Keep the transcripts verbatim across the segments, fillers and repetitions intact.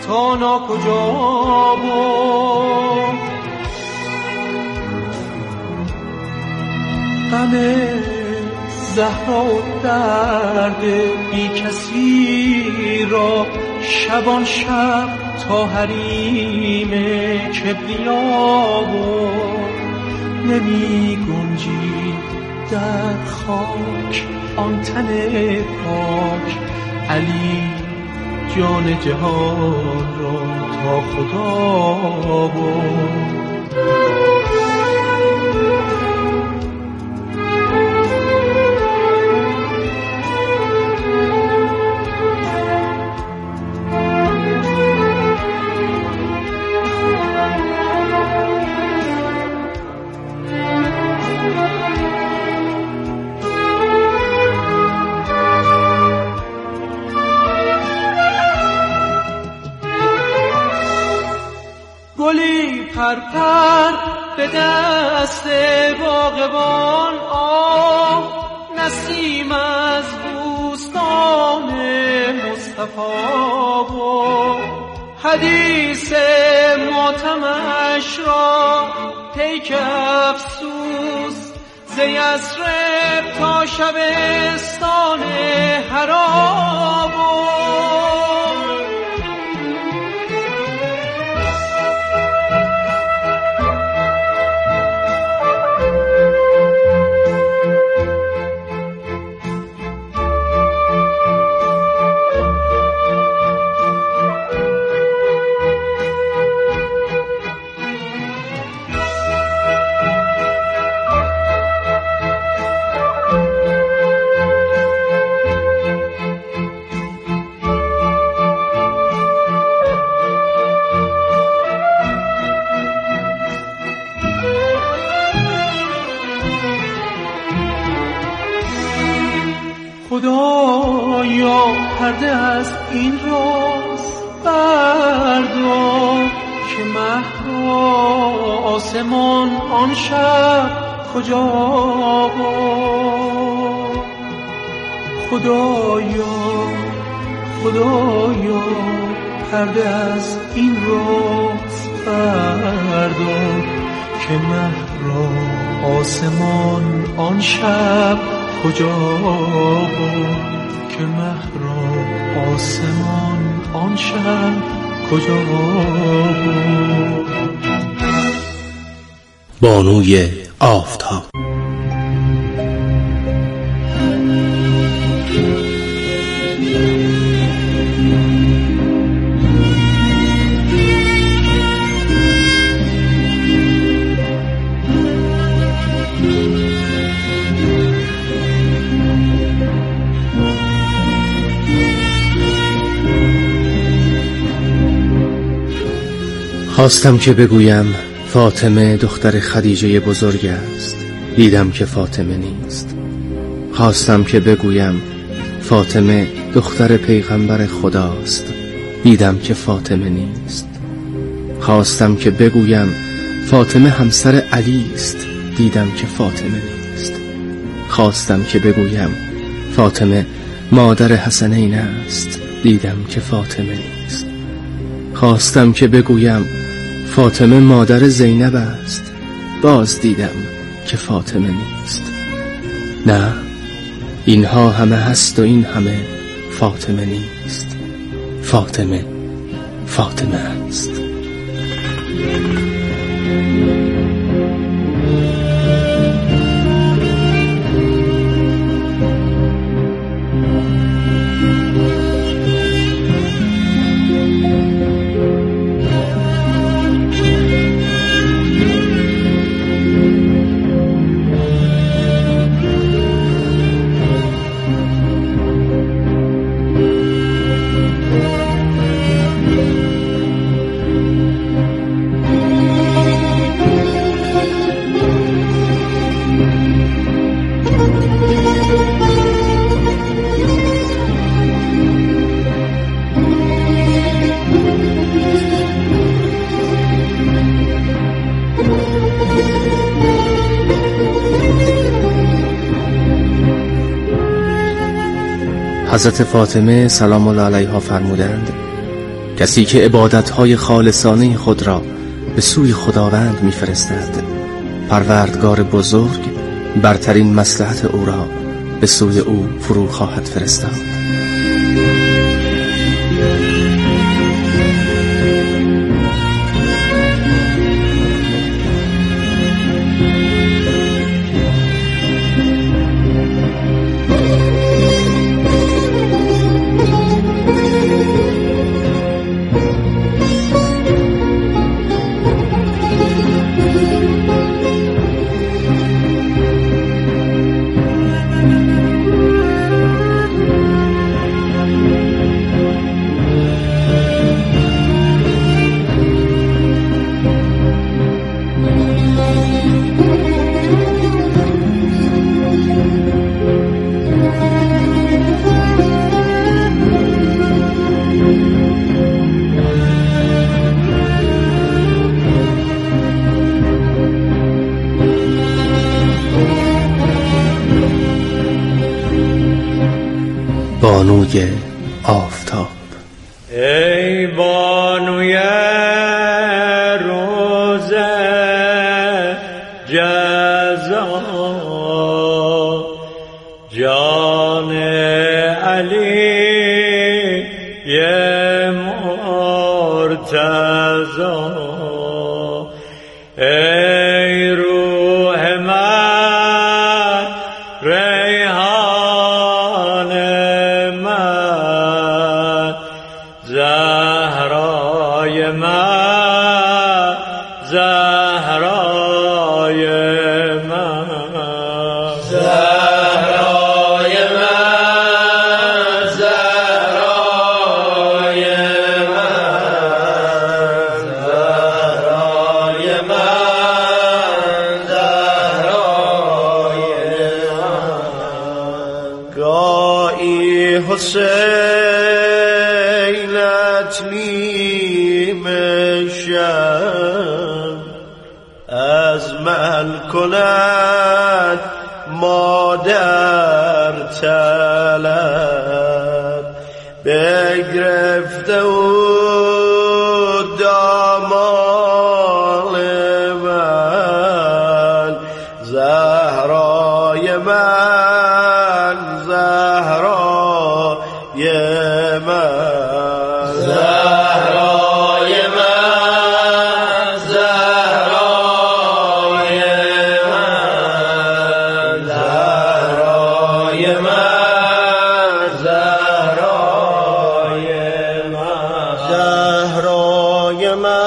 تا ناکجا برد. غم زهرا و درد بی کسی را شبان شب تا حریم کبریا برد. نمی گنجید در خاک آن تن پاک، علی جان جهان را تا خدا برد. گلی پرپر به دست باغبان، آه نسیم از بوستان مصطفی بود. حدیث ماتمش را پیک افسوس، ز یثرب تا شبستان حرا بود. خدایا پرده از این راز بردار، که مه آسمان آن شب کجا بود. خدایا خدایا پرده از این راز بردار، که مه آسمان آن شب کجا بود. که مه را آسمان آن شب کجا بود. بانوی آفتاب. خواستم که بگویم فاطمه دختر خدیجه بزرگ است، دیدم که فاطمه نیست. خواستم که بگویم فاطمه دختر پیغمبر خداست، دیدم که فاطمه نیست. خواستم که بگویم فاطمه همسر علی است، دیدم که فاطمه نیست. خواستم که بگویم فاطمه مادر حسنین است، دیدم که فاطمه نیست. خواستم که بگویم فاطمه مادر زینب است، باز دیدم که فاطمه نیست. نه، اینها همه هست و این همه فاطمه نیست. فاطمه فاطمه است. حضرت فاطمه سلام الله علیها فرمودند کسی که عبادتهای خالصانه خود را به سوی خداوند می‌فرستد، پروردگار بزرگ برترین مصلحت او را به سوی او فرو خواهد فرستاد. بانوی آفتاب. ای بانوی روز جزا، جان علی مرتضی، ای روح من ریحان من، زهرای من زهرای من، زهرای من زهرای من، زهرای من زهرای من. گاهی حسینت نیمه شب از من کند مادر طلب، بگرفته او دامال من، زهرای من زهرای من، زهرای من زهرای من، زهرای من زهرای من، زهرای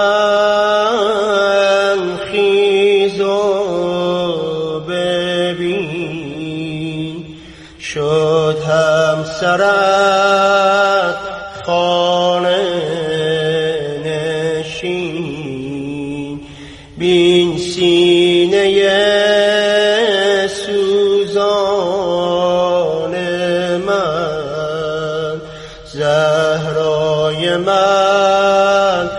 من. خیز و ببین شد همسرت خانه نشین، بین سینه سوزان من، زهرای من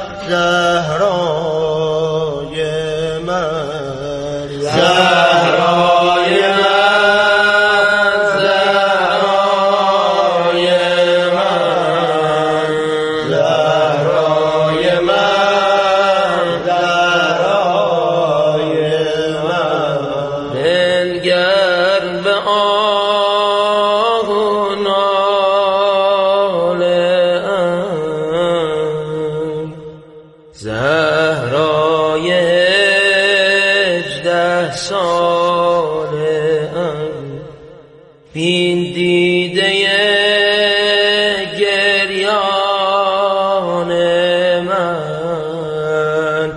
زهرای من، زهرای من زهرای من، زهرای من زهرای من. بنگر به آه و ناله ام، زهرای هجده ساله ام، بین دیده گریان من،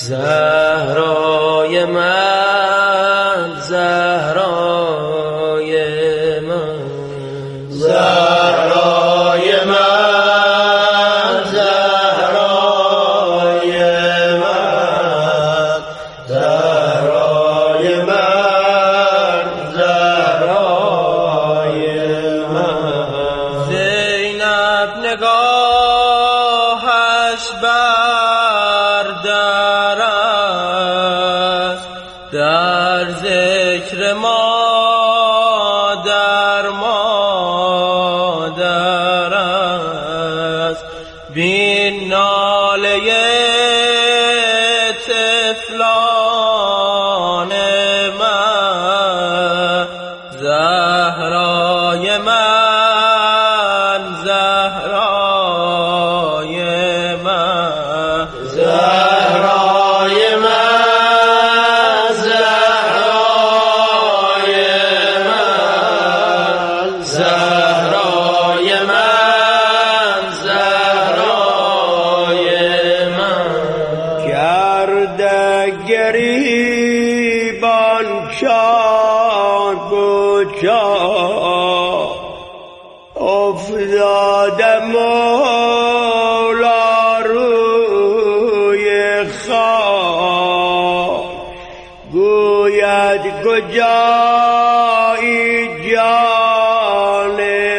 زهرای من زهرای من، زهرای من زهرای من، زهرای من زهرای من. زینب نگاهش بر در است، در ذکر مادر مادر است، بین ناله طفلان من زهرای من زهرای من زهرای من زهرای من زهرای من زهرای من کرده گریبان چار بچا افتاده مولا روی خاک گوید کجایی جان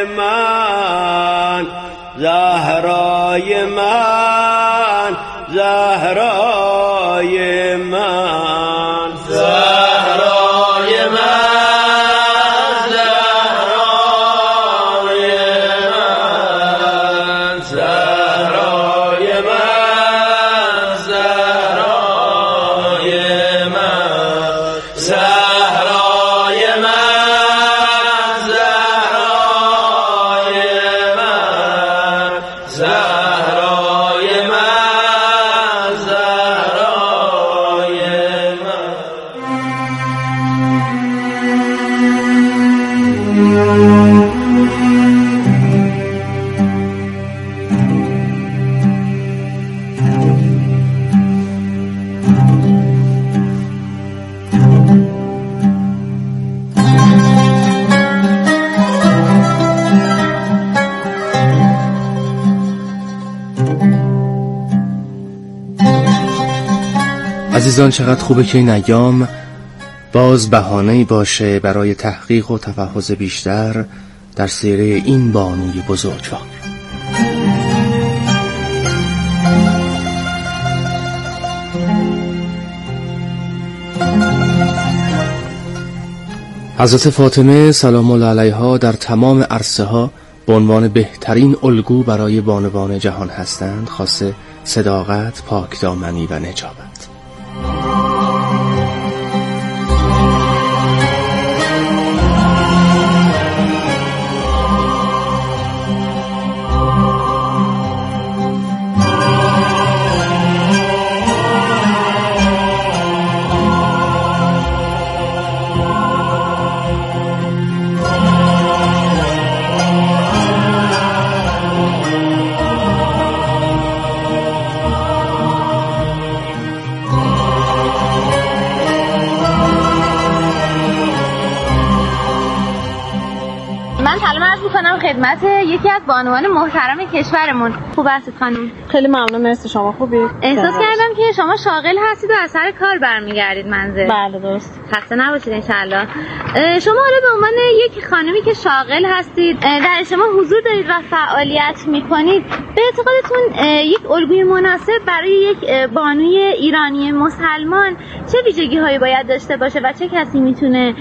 من زهرای من زهرای من زهرای من زهرای من زهرای من زهرای من زهرای من زهرای من زهرای من زهرای من عزیزان، چقدر خوبه که این ایام باز بهانه‌ای باشه برای تحقیق و تفحص بیشتر در سیره این بانوی بزرگوار. حضرت فاطمه سلام الله علیها در تمام عرصه ها به عنوان بهترین الگو برای بانوان جهان هستند، خاصه صداقت، پاکدامنی و نجابت. من سلام عرض می‌کنم خدمت یکی از بانوان محترم کشورمون. خوب هستید خانم؟ خیلی ممنون، مرسی. شما خوبید؟ احساس کردم که شما شاغل هستید و از سر کار برمیگردید منزل. بله درست. خسته نباشید انشالله. شما حالا به عنوان یک خانمی که شاغل هستید، در اجتماع حضور دارید و فعالیت می‌کنید، به اعتقادتون یک الگوی مناسب برای یک بانوی ایرانی مسلمان چه ویژگی‌هایی باید داشته باشه و چه کسی میتونه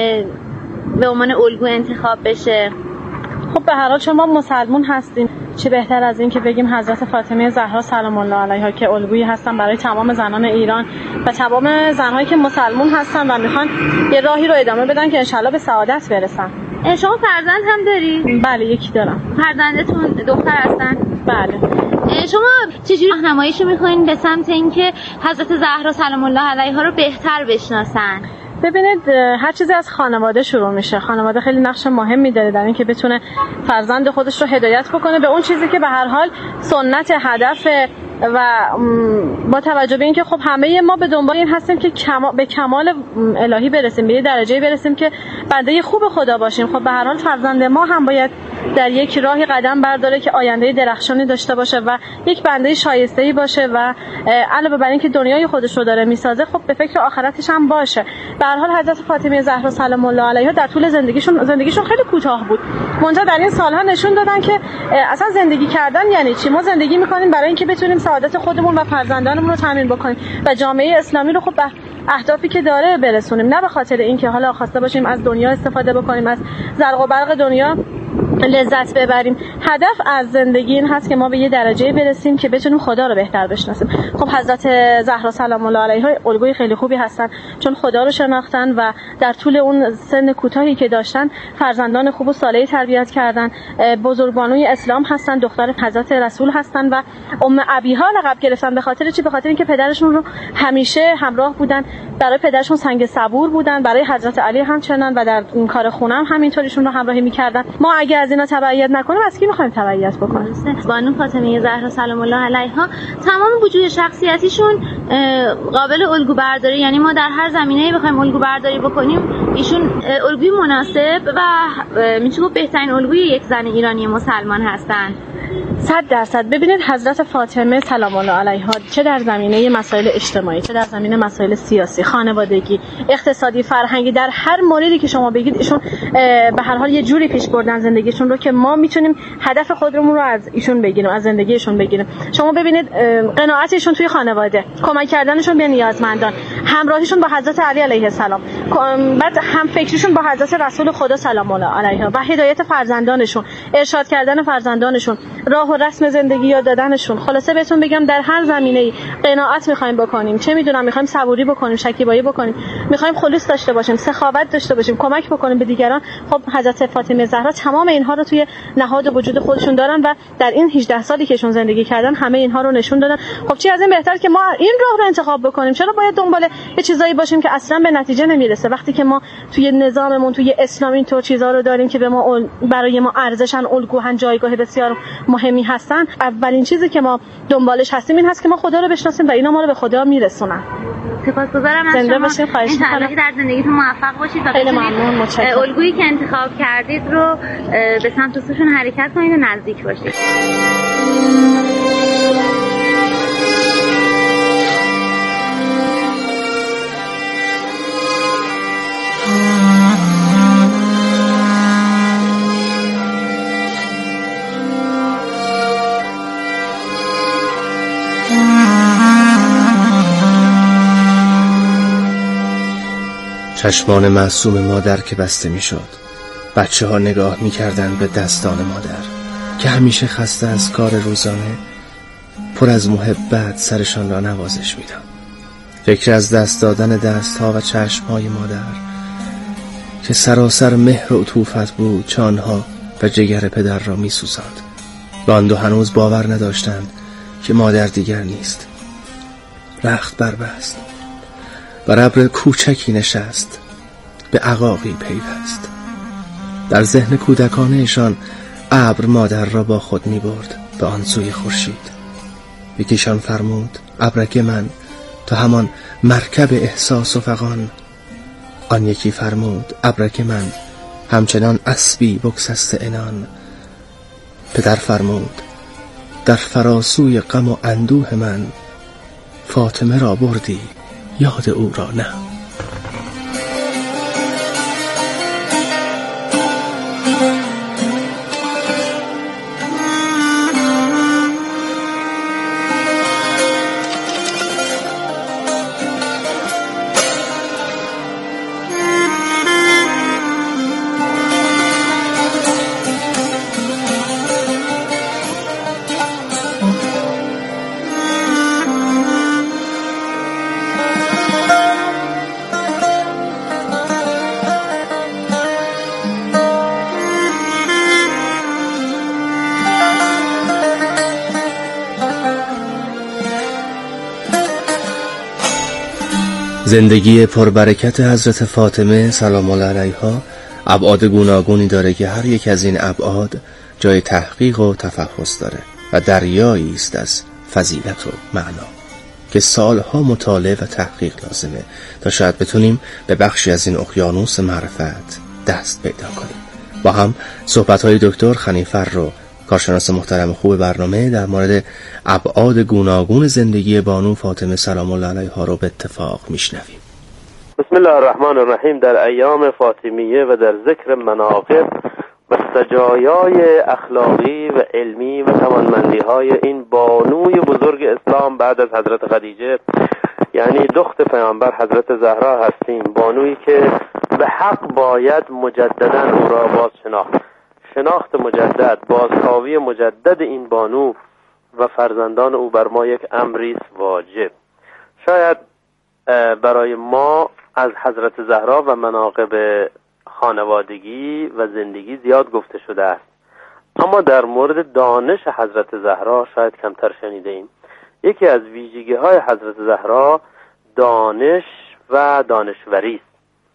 به عنوان الگو انتخاب بشه؟ خب به هر حال شما مسلمون هستین، چه بهتر از این که بگیم حضرت فاطمه زهرا سلام الله علیها که الگویی هستن برای تمام زنان ایران و تمام زنهایی که مسلمون هستن و میخوان یه راهی رو ادامه بدن که انشالله به سعادت برسن. شما فرزند هم داری؟ بله یکی دارم. فرزندتون دختر هستن؟ بله. شما چجوری راهنماییشو میکنین به سمت اینکه حضرت زهرا سلام الله علیها رو بهتر بشناسن؟ ببینید، هر چیزی از خانواده شروع میشه. خانواده خیلی نقش مهمی داره در اینکه بتونه فرزند خودش رو هدایت بکنه به اون چیزی که به هر حال سنت، هدف و با توجه به اینکه خب همه ما به دنبال این هستیم که کما... به کمال الهی برسیم، به یه درجه‌ای برسیم که بنده خوب خدا باشیم. خب به هر حال فرزند ما هم باید در یک راهی قدم برداره که آینده درخشانی داشته باشه و یک بنده شایسته‌ای باشه و علاوه بر این که دنیای خودش رو داره میسازه، خب به فکر آخرتش هم باشه. به هر حال حضرت فاطمه زهرا سلام الله علیها در طول زندگیشون زندگیشون خیلی کوتاه بود. منتها در این سالها نشون دادن که اصلا زندگی کردن یعنی چی. ما زندگی می‌کنیم برای اینکه بتونیم سعادت خودمون و فرزندانمون رو تضمین بکنیم و جامعه اسلامی رو خب به اهدافی که داره برسونیم، نه به خاطر اینکه حالا خواسته باشیم از دنیا استفاده بکنیم، از زرق و برق دنیا لذت ببریم. هدف از زندگی این هست که ما به یه درجه برسیم که بتونیم خدا رو بهتر بشناسیم. خب حضرت زهرا سلام الله علیها الگوی خیلی خوبی هستن، چون خدا رو شناختن و در طول اون سن کوتاهی که داشتن فرزندان خوب و صالحی تربیت کردن. بزرگبانوی اسلام هستن، دختر حضرت رسول هستن و ام ابیها لقب گرفتن. به خاطر چی؟ به خاطر اینکه پدرشون رو همیشه همراه بودن، برای پدرشون سنگ صبور بودن، برای حضرت علی همچنان و در این کار خونه هم همینطوریشون رو همراهی می‌کردن. ما اگه از اینا تبعیت نکنیم از کی می‌خوایم تبعیت بکنیم؟ بانو فاطمه زهرا سلام الله علیها تمام وجود شخصیتیشون قابل الگو برداری، یعنی ما در هر زمینه‌ای بخوایم الگو برداری بکنیم ایشون الگوی مناسب و میشه گفت بهترین الگوی یک زن ایرانی مسلمان هستن. صد درصد. ببینید حضرت فاطمه سلام الله علیها چه در زمینه مسائل اجتماعی، چه در زمینه مسائل سیاسی، خانوادگی، اقتصادی، فرهنگی، در هر موردی که شما بگید ایشون به هر حال یه جوری پیش بردن زندگیشون رو که ما میتونیم هدف خودمون رو از ایشون بگیریم، از زندگیشون بگیریم. شما ببینید قناعتشون توی خانواده، کمک کردنشون به نیازمندان، همراهیشون با حضرت علی علیه السلام، بعد هم فکریشون با حضرت رسول خدا سلام الله علیها و هدایت فرزندانشون، ارشاد کردن فرزندانشون، راه و رسم زندگی یاد دادنشون. خلاصه بهتون بگم در هر زمینه‌ای قناعت می‌خوایم بکنیم، چه می‌دونم می‌خوایم صبوری بکنیم، شکیبایی بکنیم، می‌خوایم خلوص داشته باشیم، سخاوت داشته باشیم، کمک بکنیم به دیگران، خب حضرت فاطمه زهرا تمام اینها رو توی نهاد وجود خودشون دارن و در این هجده سالی که ایشون زندگی کردن همه اینها رو نشون دادن. خب چی از این بهتر که ما این راه رو انتخاب بکنیم؟ چرا باید دنبال یه چیزایی باشیم که اصلا به نتیجه نمیرسه، وقتی که ما توی نظاممون توی اسلام اینطور چیزا رو داریم که به ما برای ما ارزشن، الگوهن، جایگاه بسیار مهمی هستن. اولین چیزی که ما دنبالش هستیم این هست که ما خدا رو بشناسیم و اینا ما رو به خدا میرسونن. سپاسگزارم از زنده شما. باشید. خواهش می‌کنم. در زندگیتون موفق باشید و خیلی ممنون. متشکرم. الگویی که انتخاب کردید رو به سمت سوشون حرکت کنید و نزدیک باشید. چشمان معصوم مادر که بسته می شد، بچه ها نگاه می کردن به دستان مادر که همیشه خسته از کار روزانه پر از محبت سرشان را نوازش می داد. فکر از دست دادن دست ها و چشم های مادر که سراسر مهر و عطوفت بود چه آنها و جگر پدر را می سوزاند و آن دو هنوز باور نداشتند که مادر دیگر نیست. رخت بربست بر ابر کوچکی نشست، به عقاقی پیوست. در ذهن کودکانهشان ابر مادر را با خود می برد به آن سوی خورشید. یکیشان فرمود ابرک من تا همان مرکب احساس و فغان. آن یکی فرمود ابرک من همچنان اسبی بگسسته عنان. پدر فرمود در فراسوی غم و اندوه من فاطمه را بردی یاد او را نه. زندگی پربرکت حضرت فاطمه سلام الله علیها ابعاد گوناگونی داره که هر یک از این ابعاد جای تحقیق و تفحص داره و دریایی است از فضیلت و معنا که سالها مطالعه و تحقیق لازمه تا شاید بتونیم به بخشی از این اقیانوس معرفت دست پیدا کنیم. با هم صحبت‌های دکتر خنیفر رو کارشناس محترم خوب برنامه در مورد ابعاد گوناگون زندگی بانو فاطمه سلام الله علیها رو به اتفاق میشنویم. بسم الله الرحمن الرحیم. در ایام فاطمیه و در ذکر مناقب و سجایای اخلاقی و علمی و توانمندی های این بانوی بزرگ اسلام بعد از حضرت خدیجه، یعنی دختر پیامبر حضرت زهرا هستیم، بانویی که به حق باید مجددا او را باز شناخت. شناخت مجدد، بازتابی مجدد این بانو و فرزندان او بر ما یک امری است واجب. شاید برای ما از حضرت زهرا و مناقب خانوادگی و زندگی زیاد گفته شده است، اما در مورد دانش حضرت زهرا شاید کمتر شنیده ایم. یکی از ویژگی های حضرت زهرا دانش و دانشوری است.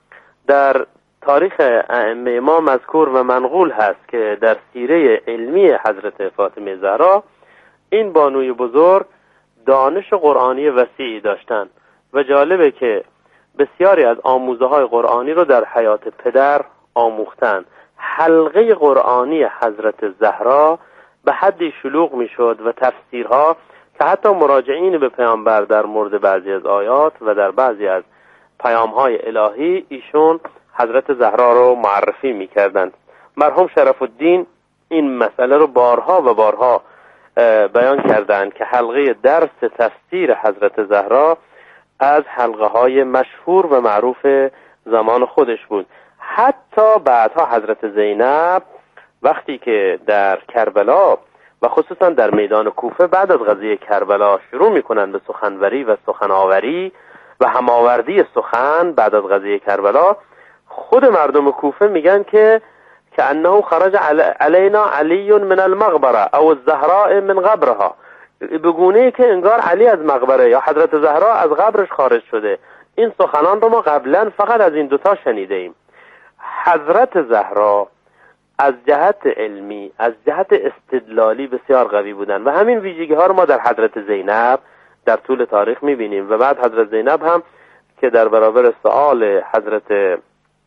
در تاریخ ائمه ما مذکور و منقول هست که در سیره علمی حضرت فاطمه زهرا این بانوی بزرگ دانش قرآنی وسیعی داشتند و جالبه که بسیاری از آموزه های قرآنی رو در حیات پدر آموختند. حلقه قرآنی حضرت زهرا به حدی شلوغ می شد و تفسیرها که حتی مراجعین به پیامبر در مورد بعضی از آیات و در بعضی از پیامهای الهی ایشون حضرت زهرا رو معرفی می کردند. مرحوم شرف الدین این مسئله رو بارها و بارها بیان کردند که حلقه درس تفسیر حضرت زهرا از حلقه های مشهور و معروف زمان خودش بود. حتی بعدها حضرت زینب وقتی که در کربلا و خصوصا در میدان کوفه بعد از قضیه کربلا شروع میکنن به سخنوری و سخناوری و هماوردی سخن بعد از قضیه کربلا، خود مردم کوفه میگن که که انه خرج علینا علی من المقبره او الزهراء من قبرها، بگونه که انگار علی از مقبره یا حضرت زهرا از قبرش خارج شده. این سخنان رو ما قبلا فقط از این دوتا شنیده ایم. حضرت زهرا از جهت علمی، از جهت استدلالی بسیار قوی بودن و همین ویژگی ها رو ما در حضرت زینب در طول تاریخ میبینیم. و بعد حضرت زینب هم که در برابر سؤال حضرت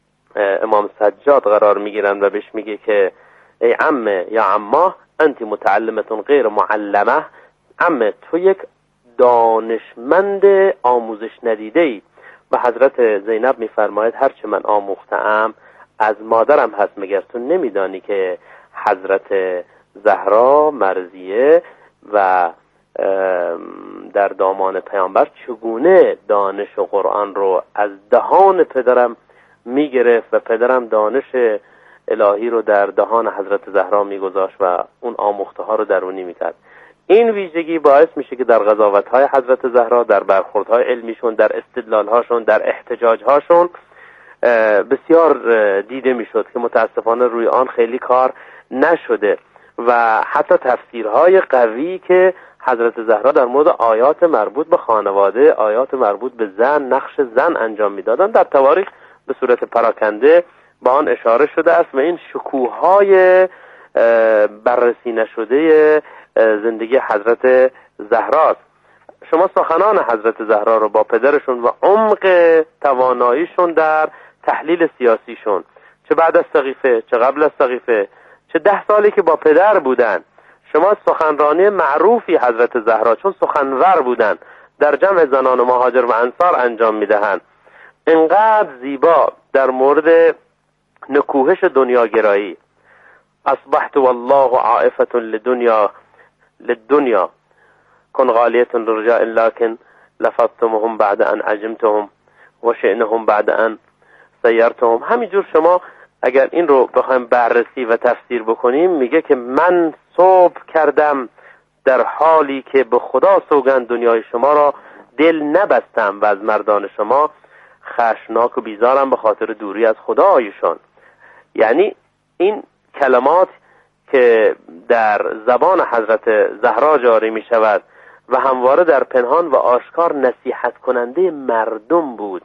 امام سجاد قرار میگیرن و بهش میگه که ای عمه یا عمه انت متعلمتون غیر معلمه، عمه تو یک دانشمند آموزش ندیده ای. و حضرت زینب میفرماید هرچه من آموختم از مادرم هست، مگر تو نمیدانی که حضرت زهرا مرضیه و در دامان پیامبر چگونه دانش و قرآن رو از دهان پدرم میگرفت و پدرم دانش الهی رو در دهان حضرت زهرا میگذاشت و اون آموخته ها رو درونی میکرد. این ویژگی باعث میشه که در قضاوت های حضرت زهرا، در برخورد های علمیشون، در استدلال هاشون، در احتجاج هاشون بسیار دیده میشد که متاسفانه روی آن خیلی کار نشده. و حتی تفسیرهای قوی که حضرت زهرا در مورد آیات مربوط به خانواده، آیات مربوط به زن، نقش زن انجام میدادن، در تواریخ به صورت پراکنده با آن اشاره شده است و این شکوههای بررسی نشده زندگی حضرت زهراست. شما سخنان حضرت زهرا رو با پدرشون و عمق تواناییشون در تحلیل سیاسیشون، چه بعد از سقیفه چه قبل از سقیفه، چه ده سالی که با پدر بودن، شما سخنرانی معروفی حضرت زهرا چون سخنور بودن در جمع زنان و مهاجر و انصار انجام میدهند، انقدر زیبا در مورد نکوهش دنیاگرایی، اصبحت والله عائفة لدنیا للدنیا کن غالیة لرجاء لكن لفظتمهم بعد ان عجمتهم و شئنهم بعد ان سیرتهم. همینجور شما اگر این رو بخوایم بررسی و تفسیر بکنیم، میگه که من صبح کردم در حالی که به خدا سوگند دنیای شما را دل نبستم و از مردان شما خشناک و بیزارم به خاطر دوری از خدایشان. یعنی این کلمات که در زبان حضرت زهرا جاری می شود و همواره در پنهان و آشکار نصیحت کننده مردم بود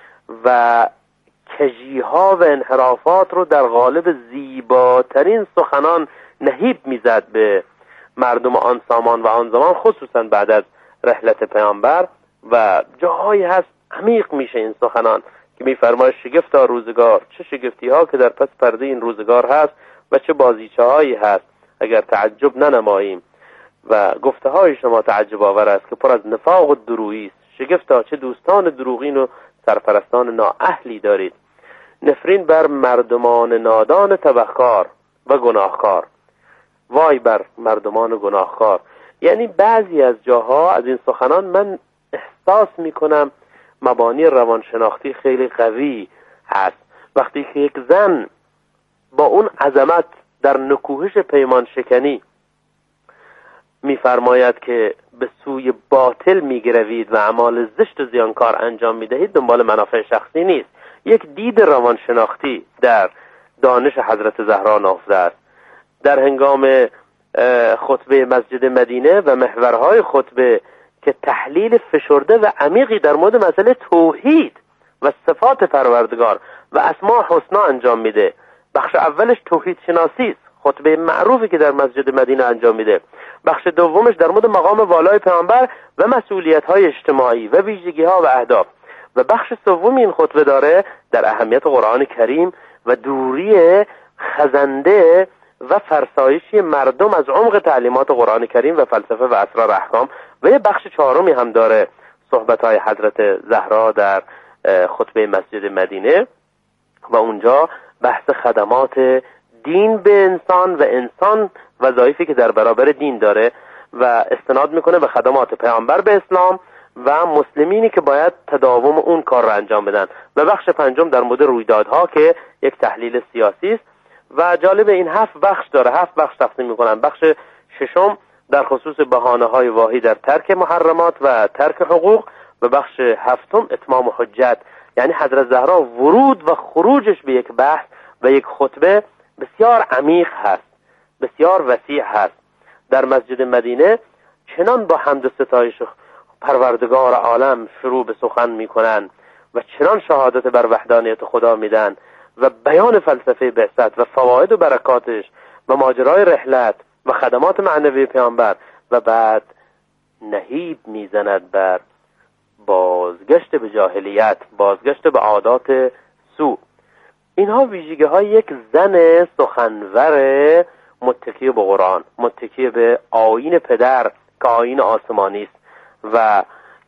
و کجیها و انحرافات رو در قالب زیباترین سخنان نهیب میزد به مردم آن سامان و آن زمان، خصوصا بعد از رحلت پیامبر. و جاهایی هست عمیق میشه این سخنان که میفرماید شگفتا روزگار، چه شگفتی ها که در پس پرده این روزگار هست و چه بازیچه هایی هست اگر تعجب ننماییم. و گفته های شما تعجب آور است که پر از نفاق و درویی است. شگفتا چه دوستان دروغین و سرپرستان نااهلی دارید. نفرین بر مردمان نادان تبهکار و گناهکار، وای بر مردمان گناهکار. یعنی بعضی از جاها از این سخنان من احساس میکنم مبانی روانشناختی خیلی قوی هست. وقتی که یک زن با اون عظمت در نکوهش پیمان شکنی میفرماید که به سوی باطل میگروید و اعمال زشت و زیانکار انجام میدهید، دنبال منافع شخصی نیست. یک دید روانشناختی در دانش حضرت زهرا نهفته است. در هنگام خطبه مسجد مدینه و محورهای خطبه که تحلیل فشرده و عمیقی در مورد مسئله توحید و صفات پروردگار و اسماء حسنا انجام میده. بخش اولش توحید شناسی است، خطبه معروفی که در مسجد مدینه انجام میده. بخش دومش در مورد مقام والای پیامبر و مسئولیت‌های اجتماعی و ویژگی‌ها و اهداف. و بخش سومی این خطبه داره در اهمیت قرآن کریم و دوری خزنده و فرسایشی مردم از عمق تعلیمات قرآن کریم و فلسفه و اسرار احکام. و یه بخش چهارمی هم داره، صحبت‌های حضرت زهرا در خطبه مسجد مدینه و اونجا بحث خدمات دین به انسان و انسان وظایفی که در برابر دین داره و استناد میکنه به خدمات پیامبر به اسلام و مسلمینی که باید تداوم اون کار رو انجام بدن. و بخش پنجم در مورد رویدادها که یک تحلیل سیاسی است و جالب این هفت بخش داره، هفت بخش تقسیم میکنن. بخش ششم در خصوص بهانه های واهی در ترک محرمات و ترک حقوق و بخش هفتم اتمام حجت، یعنی حضرت زهرا ورود و خروجش به یک بحث و یک خطبه بسیار عمیق هست، بسیار وسیع هست. در مسجد مدینه چنان با حمد و ستایش پروردگار عالم شروع به سخن میکنن و چنان شهادت بر وحدانیت خدا میدن و بیان فلسفه بعثت و فواید و برکاتش و ماجرای رحلت و خدمات معنوی پیامبر و بعد نهیب میزند بر بازگشت به جاهلیت، بازگشت به عادات سو. اینها ویژگی های یک زن سخنور متکی به قرآن، متکی به آیین پدر که آیین آسمانی است. و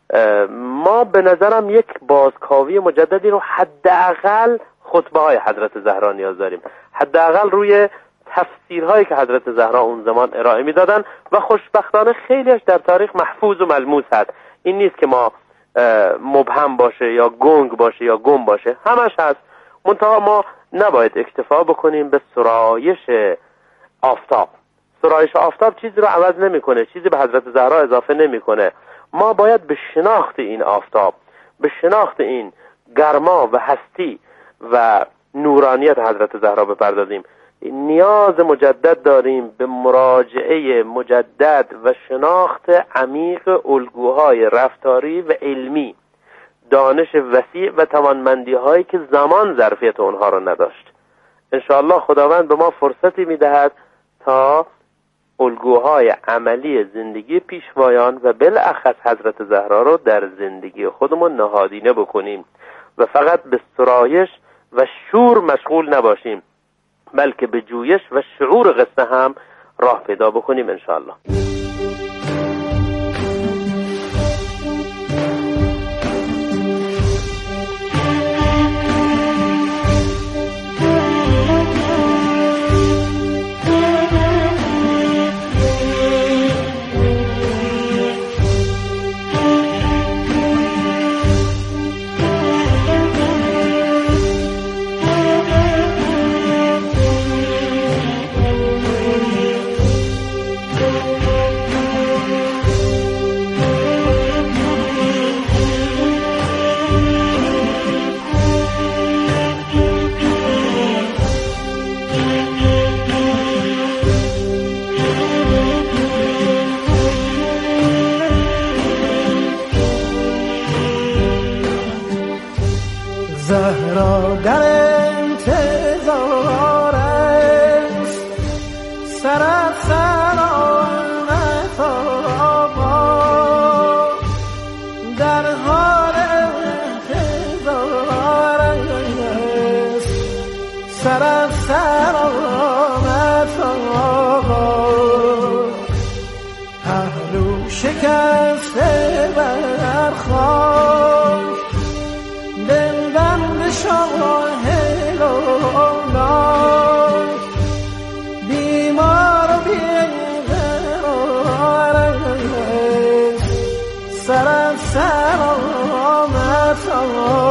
ما به نظرم یک بازکاوی مجددی رو حداقل خطبه های حضرت زهرا نیاز داریم، حداقل روی تفسیرهایی که حضرت زهرا اون زمان ارائه میدادن و خوشبختانه خیلیش در تاریخ محفوظ و ملموس هست. این نیست که ما مبهم باشه یا گنگ باشه یا گم باشه، همش هست. منتها ما نباید اکتفا بکنیم به سرایش آفتاب. سرایش آفتاب چیزی رو عوض نمیکنه، چیزی به حضرت زهرا اضافه نمیکنه. ما باید به شناخت این آفتاب، به شناخت این گرما و هستی و نورانیت حضرت زهرا بپردازیم. نیاز مجدد داریم به مراجعه مجدد و شناخت عمیق الگوهای رفتاری و علمی، دانش وسیع و توانمندی هایی که زمان ظرفیت اونها رو نداشت. انشاءالله خداوند به ما فرصتی میدهد تا الگوهای عملی زندگی پیشوایان و بالاخص حضرت زهرا رو در زندگی خودمون نهادینه بکنیم و فقط به سرایش و شور مشغول نباشیم، بلکه به جویش و شعور قصه هم راه پیدا بکنیم انشاءالله. زهرا در انتظار است، سر سلامت آقا در حال انتظار است، سر سلامت آقا پهلو شکسته بر خاک دلبند شاه لوناک بیمار و بیقرار است، سر سلامت آقا